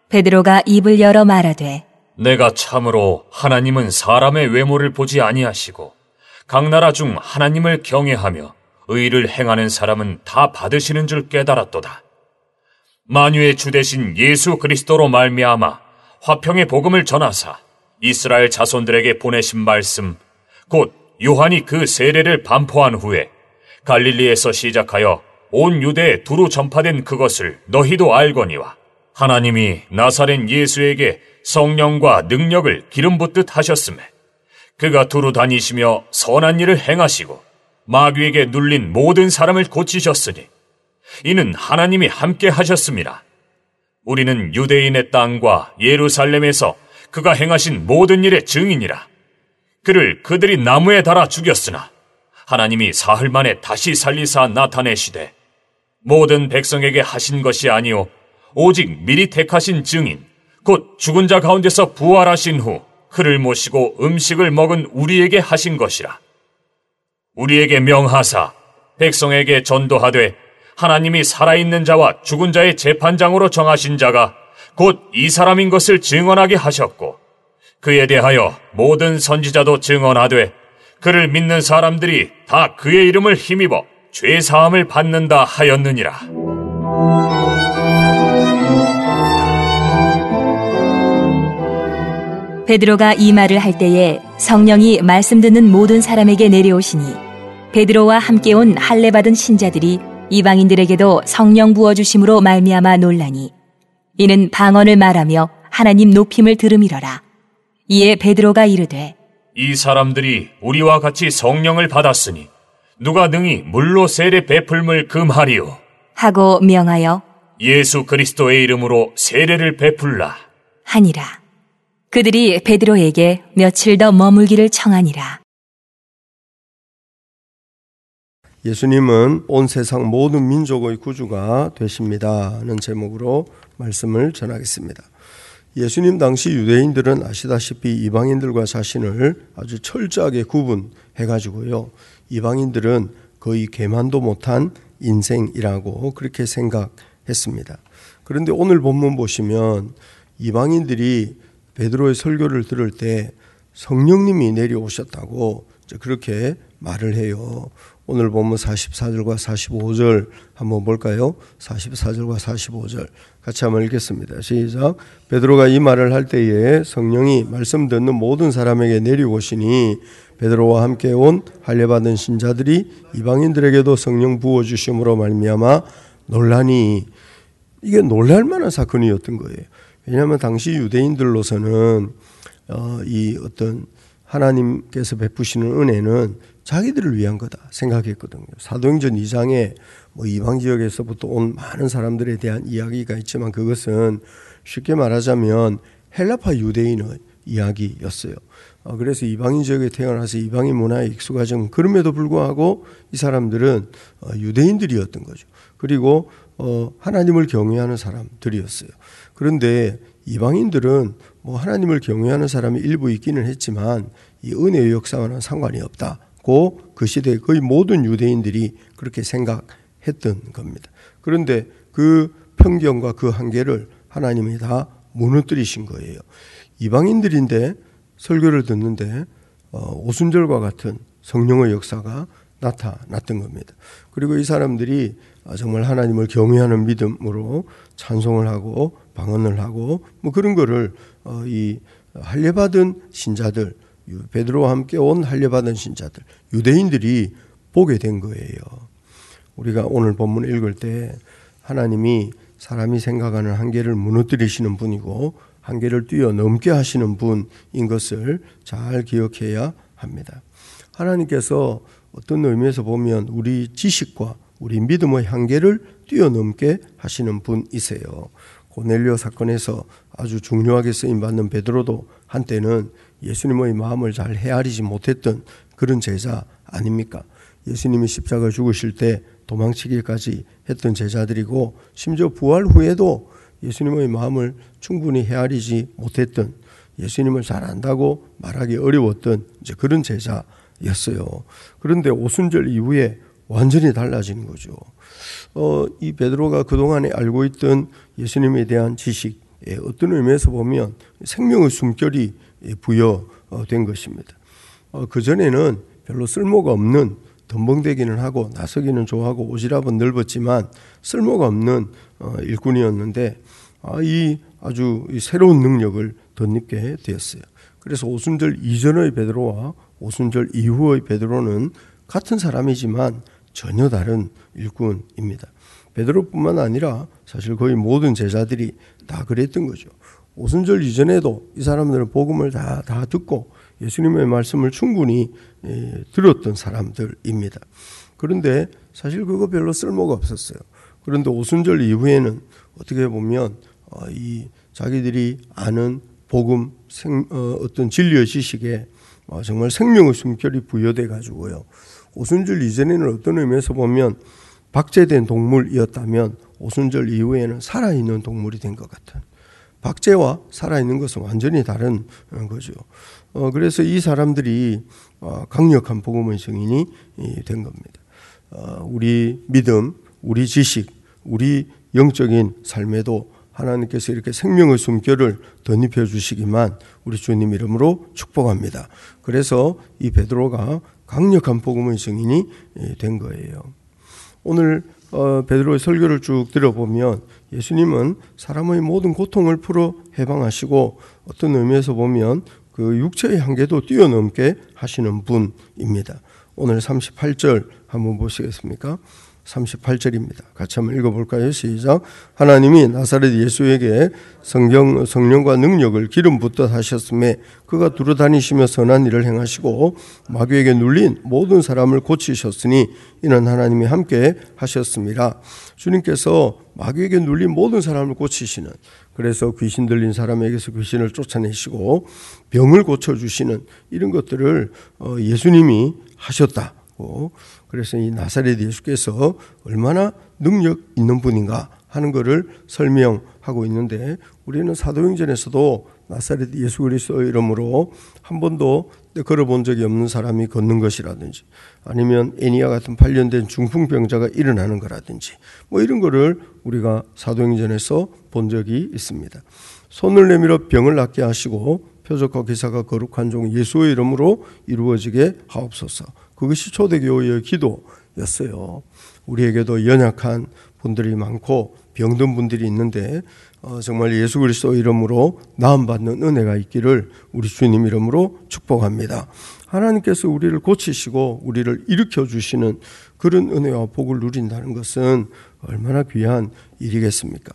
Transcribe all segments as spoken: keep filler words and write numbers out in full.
베드로가 입을 열어 말하되 내가 참으로 하나님은 사람의 외모를 보지 아니하시고 각 나라 중 하나님을 경외하며 의를 행하는 사람은 다 받으시는 줄 깨달았도다. 만유의 주 되신 예수 그리스도로 말미암아 화평의 복음을 전하사 이스라엘 자손들에게 보내신 말씀 곧 요한이 그 세례를 반포한 후에 갈릴리에서 시작하여 온 유대에 두루 전파된 그것을 너희도 알거니와 하나님이 나사렛 예수에게 성령과 능력을 기름 붓듯 하셨음에 그가 두루 다니시며 선한 일을 행하시고 마귀에게 눌린 모든 사람을 고치셨으니 이는 하나님이 함께 하셨습니다. 우리는 유대인의 땅과 예루살렘에서 그가 행하신 모든 일의 증인이라. 그를 그들이 나무에 달아 죽였으나 하나님이 사흘 만에 다시 살리사 나타내시되 모든 백성에게 하신 것이 아니요 오직 미리 택하신 증인 곧 죽은 자 가운데서 부활하신 후 그를 모시고 음식을 먹은 우리에게 하신 것이라. 우리에게 명하사 백성에게 전도하되 하나님이 살아있는 자와 죽은 자의 재판장으로 정하신 자가 곧 이 사람인 것을 증언하게 하셨고 그에 대하여 모든 선지자도 증언하되 그를 믿는 사람들이 다 그의 이름을 힘입어 죄사함을 받는다 하였느니라. 베드로가 이 말을 할 때에 성령이 말씀 듣는 모든 사람에게 내려오시니 베드로와 함께 온 할례 받은 신자들이 이방인들에게도 성령 부어주심으로 말미암아 놀라니 이는 방언을 말하며 하나님 높임을 들음이러라. 이에 베드로가 이르되 이 사람들이 우리와 같이 성령을 받았으니 누가 능히 물로 세례 베풀물 금하리요 하고 명하여 예수 그리스도의 이름으로 세례를 베풀라 하니라. 그들이 베드로에게 며칠 더 머물기를 청하니라. 예수님은 온 세상 모든 민족의 구주가 되십니다는 제목으로 말씀을 전하겠습니다. 예수님 당시 유대인들은 아시다시피 이방인들과 자신을 아주 철저하게 구분해가지고요. 이방인들은 거의 계만도 못한 인생이라고 그렇게 생각했습니다. 그런데 오늘 본문 보시면 이방인들이 베드로의 설교를 들을 때 성령님이 내려오셨다고 그렇게 말을 해요. 오늘 보면 사십사 절과 사십오 절 한번 볼까요? 사십사 절과 사십오 절 같이 한번 읽겠습니다. 시작. 베드로가 이 말을 할 때에 성령이 말씀 듣는 모든 사람에게 내려오시니 베드로와 함께 온 할례받은 신자들이 이방인들에게도 성령 부어주심으로 말미암아 놀라니 이게 놀랄만한 사건이었던 거예요. 왜냐하면 당시 유대인들로서는 어, 이 어떤 하나님께서 베푸시는 은혜는 자기들을 위한 거다 생각했거든요. 사도행전 이 장에 뭐 이방 지역에서부터 온 많은 사람들에 대한 이야기가 있지만 그것은 쉽게 말하자면 헬라파 유대인의 이야기였어요. 어, 그래서 이방인 지역에 태어나서 이방인 문화에 익숙하지만 그럼에도 불구하고 이 사람들은 어, 유대인들이었던 거죠. 그리고 어, 하나님을 경외하는 사람들이었어요. 그런데 이방인들은 뭐 하나님을 경외하는 사람이 일부 있기는 했지만 이 은혜의 역사와는 상관이 없다고 그 시대의 거의 모든 유대인들이 그렇게 생각했던 겁니다. 그런데 그 편견과 그 한계를 하나님이 다 무너뜨리신 거예요. 이방인들인데 설교를 듣는데 오순절과 같은 성령의 역사가 나타났던 겁니다. 그리고 이 사람들이 정말 하나님을 경외하는 믿음으로 찬송을 하고 방언을 하고 뭐 그런 거를 이 할례받은 신자들, 베드로와 함께 온 할례받은 신자들, 유대인들이 보게 된 거예요. 우리가 오늘 본문 읽을 때 하나님이 사람이 생각하는 한계를 무너뜨리시는 분이고 한계를 뛰어넘게 하시는 분인 것을 잘 기억해야 합니다. 하나님께서 어떤 의미에서 보면 우리 지식과 우리 믿음의 한계를 뛰어넘게 하시는 분이세요. 고넬료 사건에서 아주 중요하게 쓰임받는 베드로도 한때는 예수님의 마음을 잘 헤아리지 못했던 그런 제자 아닙니까? 예수님이 십자가 죽으실 때 도망치기까지 했던 제자들이고 심지어 부활 후에도 예수님의 마음을 충분히 헤아리지 못했던, 예수님을 잘 안다고 말하기 어려웠던 이제 그런 제자였어요. 그런데 오순절 이후에 완전히 달라지는 거죠. 어, 이 베드로가 그동안에 알고 있던 예수님에 대한 지식, 어떤 의미에서 보면 생명의 숨결이 부여된 것입니다. 그전에는 별로 쓸모가 없는, 덤벙대기는 하고 나서기는 좋아하고 오지랖은 넓었지만 쓸모가 없는 일꾼이었는데 이 아주 새로운 능력을 덧입게 되었어요. 그래서 오순절 이전의 베드로와 오순절 이후의 베드로는 같은 사람이지만 전혀 다른 일꾼입니다. 베드로뿐만 아니라 사실 거의 모든 제자들이 다 그랬던 거죠. 오순절 이전에도 이 사람들은 복음을 다, 다 듣고 예수님의 말씀을 충분히 예, 들었던 사람들입니다. 그런데 사실 그거 별로 쓸모가 없었어요. 그런데 오순절 이후에는 어떻게 보면 어, 이 자기들이 아는 복음, 생, 어, 어떤 진리의 지식에 어, 정말 생명의 숨결이 부여돼 가지고요. 오순절 이전에는 어떤 의미에서 보면 박제된 동물이었다면 오순절 이후에는 살아있는 동물이 된 것 같은, 박제와 살아있는 것은 완전히 다른 거죠. 어, 그래서 이 사람들이 어, 강력한 복음의 증인이 된 겁니다. 어, 우리 믿음, 우리 지식, 우리 영적인 삶에도 하나님께서 이렇게 생명의 숨결을 덧입혀 주시기만 우리 주님 이름으로 축복합니다. 그래서 이 베드로가 강력한 복음의 증인이 된 거예요. 오늘 어, 베드로의 설교를 쭉 들어보면 예수님은 사람의 모든 고통을 풀어 해방하시고 어떤 의미에서 보면 그 육체의 한계도 뛰어넘게 하시는 분입니다. 오늘 삼십팔 절 한번 보시겠습니까? 삼십팔 절입니다. 같이 한번 읽어볼까요? 시작. 하나님이 나사렛 예수에게 성경, 성령과 능력을 기름 붓듯 하셨음에 그가 두루다니시며 선한 일을 행하시고 마귀에게 눌린 모든 사람을 고치셨으니 이는 하나님이 함께 하셨습니다. 주님께서 마귀에게 눌린 모든 사람을 고치시는, 그래서 귀신 들린 사람에게서 귀신을 쫓아내시고 병을 고쳐주시는 이런 것들을 예수님이 하셨다. 그래서 이 나사렛 예수께서 얼마나 능력 있는 분인가 하는 것을 설명하고 있는데, 우리는 사도행전에서도 나사렛 예수 그리스도 이름으로 한 번도 걸어본 적이 없는 사람이 걷는 것이라든지, 아니면 애니아 같은 발련된 중풍병자가 일어나는 거라든지, 뭐 이런 거를 우리가 사도행전에서 본 적이 있습니다. 손을 내밀어 병을 낫게 하시고 표적과 기사가 거룩한 종 예수의 이름으로 이루어지게 하옵소서. 그것이 초대교회의 기도였어요. 우리에게도 연약한 분들이 많고 병든 분들이 있는데 어, 정말 예수 그리스도 이름으로 나음받는 은혜가 있기를 우리 주님 이름으로 축복합니다. 하나님께서 우리를 고치시고 우리를 일으켜 주시는 그런 은혜와 복을 누린다는 것은 얼마나 귀한 일이겠습니까?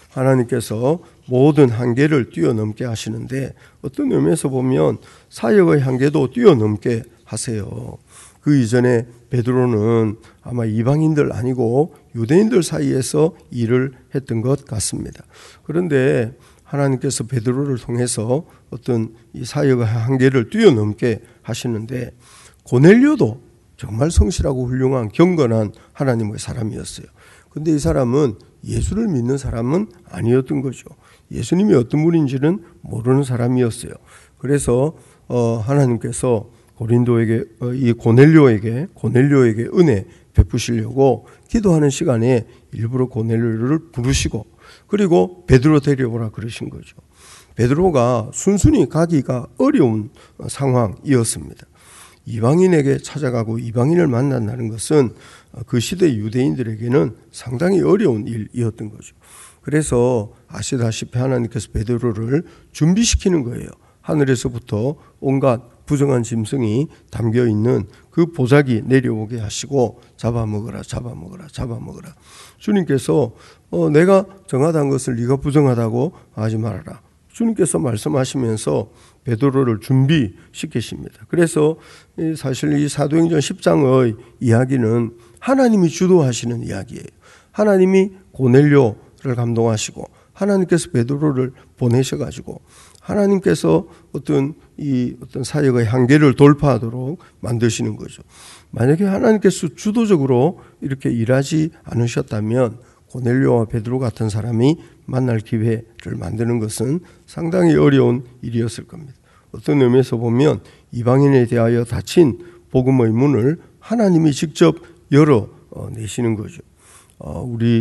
하나님께서 모든 한계를 뛰어넘게 하시는데 어떤 의미에서 보면 사역의 한계도 뛰어넘게 하세요. 그 이전에 베드로는 아마 이방인들 아니고 유대인들 사이에서 일을 했던 것 같습니다. 그런데 하나님께서 베드로를 통해서 어떤 이 사역의 한계를 뛰어넘게 하시는데, 고넬료도 정말 성실하고 훌륭한 경건한 하나님의 사람이었어요. 그런데 이 사람은 예수를 믿는 사람은 아니었던 거죠. 예수님이 어떤 분인지는 모르는 사람이었어요. 그래서 어, 하나님께서 고린도에게 이 고넬료에게 고넬료에게 은혜 베푸시려고 기도하는 시간에 일부러 고넬료를 부르시고 그리고 베드로 데려오라 그러신 거죠. 베드로가 순순히 가기가 어려운 상황이었습니다. 이방인에게 찾아가고 이방인을 만난다는 것은 그 시대 유대인들에게는 상당히 어려운 일이었던 거죠. 그래서 아시다시피 하나님께서 베드로를 준비시키는 거예요. 하늘에서부터 온갖 부정한 짐승이 담겨있는 그 보자기 내려오게 하시고 잡아먹어라 잡아먹어라 잡아먹어라. 주님께서 어, 내가 정하다는 것을 네가 부정하다고 하지 말아라. 주님께서 말씀하시면서 베드로를 준비시키십니다. 그래서 사실 이 사도행전 십 장의 이야기는 하나님이 주도하시는 이야기예요. 하나님이 고넬료를 감동하시고 하나님께서 베드로를 보내셔가지고 하나님께서 어떤 이 어떤 사역의 한계를 돌파하도록 만드시는 거죠. 만약에 하나님께서 주도적으로 이렇게 일하지 않으셨다면 고넬료와 베드로 같은 사람이 만날 기회를 만드는 것은 상당히 어려운 일이었을 겁니다. 어떤 의미에서 보면 이방인에 대하여 닫힌 복음의 문을 하나님이 직접 열어내시는 거죠. 우리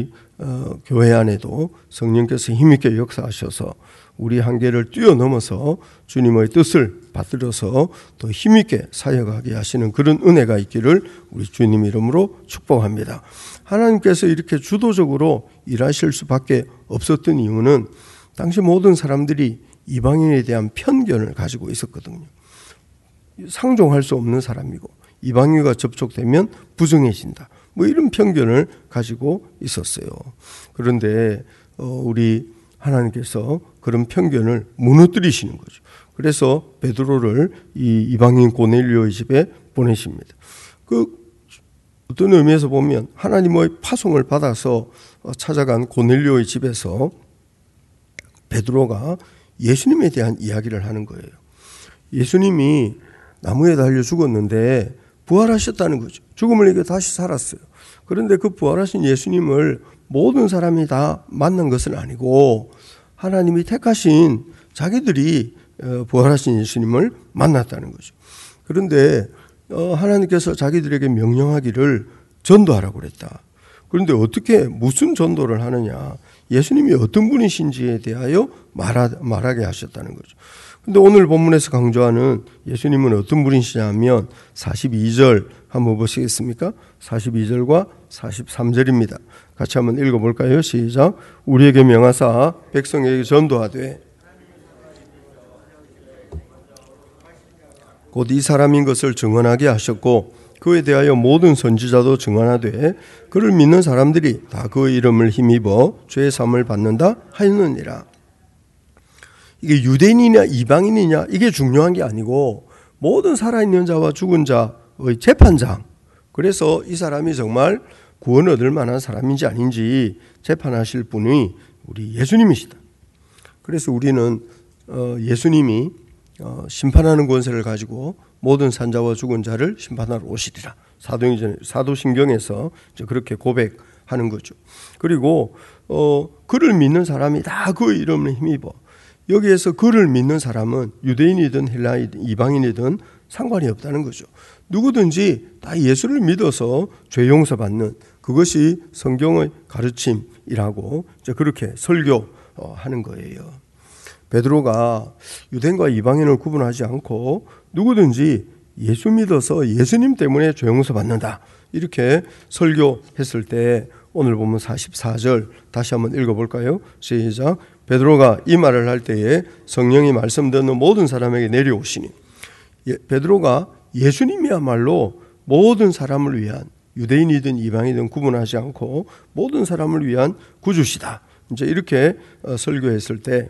어, 교회 안에도 성령께서 힘있게 역사하셔서 우리 한계를 뛰어넘어서 주님의 뜻을 받들어서 더 힘있게 사역하게 하시는 그런 은혜가 있기를 우리 주님 이름으로 축복합니다. 하나님께서 이렇게 주도적으로 일하실 수밖에 없었던 이유는 당시 모든 사람들이 이방인에 대한 편견을 가지고 있었거든요. 상종할 수 없는 사람이고 이방인과 접촉되면 부정해진다. 뭐 이런 편견을 가지고 있었어요. 그런데 우리 하나님께서 그런 편견을 무너뜨리시는 거죠. 그래서 베드로를 이 이방인 고넬료의 집에 보내십니다. 그 어떤 의미에서 보면 하나님의 파송을 받아서 찾아간 고넬료의 집에서 베드로가 예수님에 대한 이야기를 하는 거예요. 예수님이 나무에 달려 죽었는데 부활하셨다는 거죠. 죽음을 이겨 다시 살았어요. 그런데 그 부활하신 예수님을 모든 사람이 다 만난 것은 아니고 하나님이 택하신 자기들이 부활하신 예수님을 만났다는 거죠. 그런데 하나님께서 자기들에게 명령하기를 전도하라고 그랬다. 그런데 어떻게 무슨 전도를 하느냐? 예수님이 어떤 분이신지에 대하여 말하, 말하게 하셨다는 거죠. 근데 오늘 본문에서 강조하는 예수님은 어떤 분이시냐면 사십이 절 한번 보시겠습니까? 사십이 절과 사십삼 절입니다. 같이 한번 읽어볼까요? 시작. 우리에게 명하사 백성에게 전도하되 곧 이 사람인 것을 증언하게 하셨고 그에 대하여 모든 선지자도 증언하되 그를 믿는 사람들이 다 그의 이름을 힘입어 죄의 사함을 받는다 하였느니라. 이게 유대인이냐 이방인이냐 이게 중요한 게 아니고 모든 살아있는 자와 죽은 자의 재판장. 그래서 이 사람이 정말 구원 얻을 만한 사람인지 아닌지 재판하실 분이 우리 예수님이시다. 그래서 우리는 예수님이 심판하는 권세를 가지고 모든 산자와 죽은 자를 심판하러 오시리라. 사도행전, 사도신경에서 그렇게 고백하는 거죠. 그리고 어, 그를 믿는 사람이 다 그 이름을 힘입어. 여기에서 그를 믿는 사람은 유대인이든 헬라이든 이방인이든 상관이 없다는 거죠. 누구든지 다 예수를 믿어서 죄 용서받는 그것이 성경의 가르침이라고 이제 그렇게 설교하는 거예요. 베드로가 유대인과 이방인을 구분하지 않고 누구든지 예수 믿어서 예수님 때문에 죄 용서받는다. 이렇게 설교했을 때 오늘 보면 사십사 절 다시 한번 읽어볼까요? 시작. 베드로가 이 말을 할 때에 성령이 말씀 듣는 모든 사람에게 내려오시니 예, 베드로가 예수님이야말로 모든 사람을 위한 유대인이든 이방이든 구분하지 않고 모든 사람을 위한 구주시다. 이제 이렇게 설교했을 때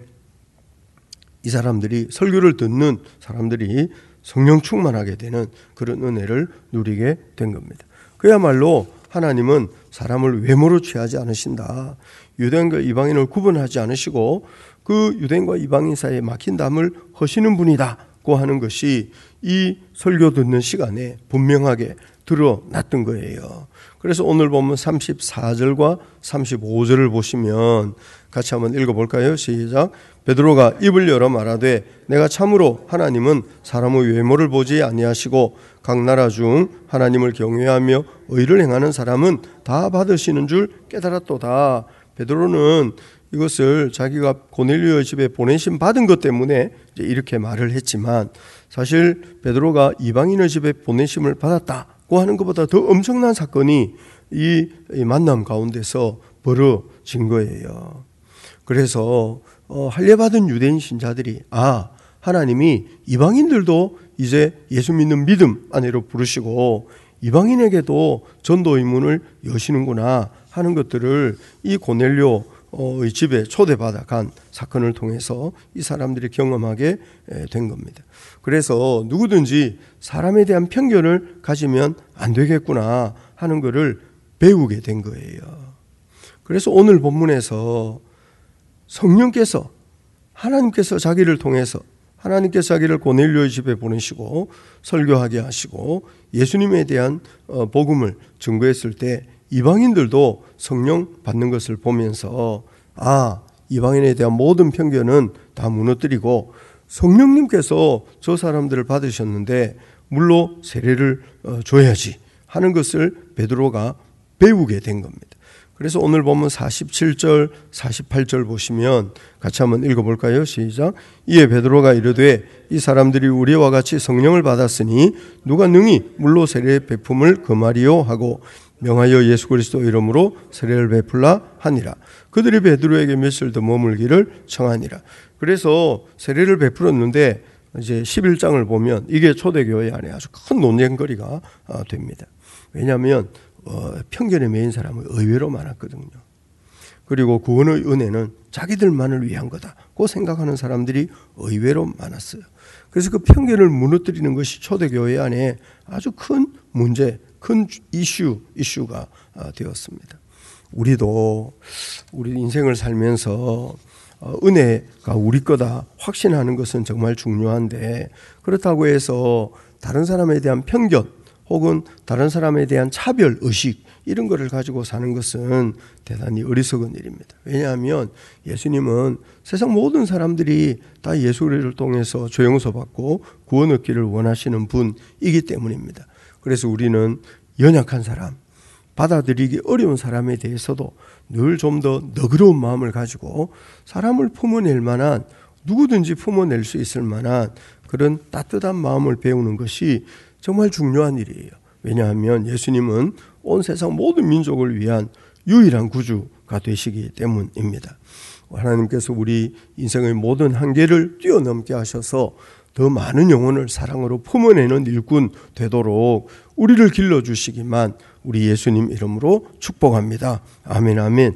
이 사람들이 설교를 듣는 사람들이 성령 충만하게 되는 그런 은혜를 누리게 된 겁니다. 그야말로 하나님은 사람을 외모로 취하지 않으신다. 유대인과 이방인을 구분하지 않으시고 그 유대인과 이방인 사이에 막힌 담을 허시는 분이다고 하는 것이 이 설교 듣는 시간에 분명하게 드러났던 거예요. 그래서 오늘 보면 삼십사 절과 삼십오 절을 보시면 같이 한번 읽어볼까요? 시작. 베드로가 입을 열어 말하되 내가 참으로 하나님은 사람의 외모를 보지 아니하시고 각 나라 중 하나님을 경외하며 의를 행하는 사람은 다 받으시는 줄 깨달았도다. 베드로는 이것을 자기가 고넬료의 집에 보내심 받은 것 때문에 이제 이렇게 말을 했지만 사실 베드로가 이방인의 집에 보내심을 받았다고 하는 것보다 더 엄청난 사건이 이 만남 가운데서 벌어진 거예요. 그래서 어, 할례받은 유대인 신자들이 아 하나님이 이방인들도 이제 예수 믿는 믿음 안으로 부르시고 이방인에게도 전도의 문을 여시는구나 하는 것들을 이 고넬료의 집에 초대받아 간 사건을 통해서 이 사람들이 경험하게 된 겁니다. 그래서 누구든지 사람에 대한 편견을 가지면 안 되겠구나 하는 것을 배우게 된 거예요. 그래서 오늘 본문에서 성령께서 하나님께서 자기를 통해서 하나님께서 자기를 고넬료의 집에 보내시고 설교하게 하시고 예수님에 대한 복음을 증거했을 때 이방인들도 성령 받는 것을 보면서 아 이방인에 대한 모든 편견은 다 무너뜨리고 성령님께서 저 사람들을 받으셨는데 물로 세례를 줘야지 하는 것을 베드로가 배우게 된 겁니다. 그래서 오늘 보면 사십칠 절, 사십팔 절 보시면 같이 한번 읽어볼까요? 시작. 이에 베드로가 이르되 이 사람들이 우리와 같이 성령을 받았으니 누가 능히 물로 세례 베품을 금하리요 하고 명하여 예수 그리스도 이름으로 세례를 베풀라 하니라. 그들이 베드로에게 며칠 더 머물기를 청하니라. 그래서 세례를 베풀었는데 이제 십일 장을 보면 이게 초대교회 안에 아주 큰 논쟁거리가 됩니다. 왜냐하면 어, 편견에 매인 사람은 의외로 많았거든요. 그리고 구원의 은혜는 자기들만을 위한 거다고 생각하는 사람들이 의외로 많았어요. 그래서 그 편견을 무너뜨리는 것이 초대교회 안에 아주 큰 문제, 큰 이슈, 이슈가 되었습니다. 우리도 우리 인생을 살면서 은혜가 우리 거다 확신하는 것은 정말 중요한데, 그렇다고 해서 다른 사람에 대한 편견 혹은 다른 사람에 대한 차별의식 이런 거를 가지고 사는 것은 대단히 어리석은 일입니다. 왜냐하면 예수님은 세상 모든 사람들이 다 예수를 통해서 죄 용서받고 구원 얻기를 원하시는 분이기 때문입니다. 그래서 우리는 연약한 사람, 받아들이기 어려운 사람에 대해서도 늘 좀 더 너그러운 마음을 가지고 사람을 품어낼 만한, 누구든지 품어낼 수 있을 만한 그런 따뜻한 마음을 배우는 것이 정말 중요한 일이에요. 왜냐하면 예수님은 온 세상 모든 민족을 위한 유일한 구주가 되시기 때문입니다. 하나님께서 우리 인생의 모든 한계를 뛰어넘게 하셔서 더 많은 영혼을 사랑으로 품어내는 일꾼 되도록 우리를 길러주시기만 우리 예수님 이름으로 축복합니다. 아멘, 아멘.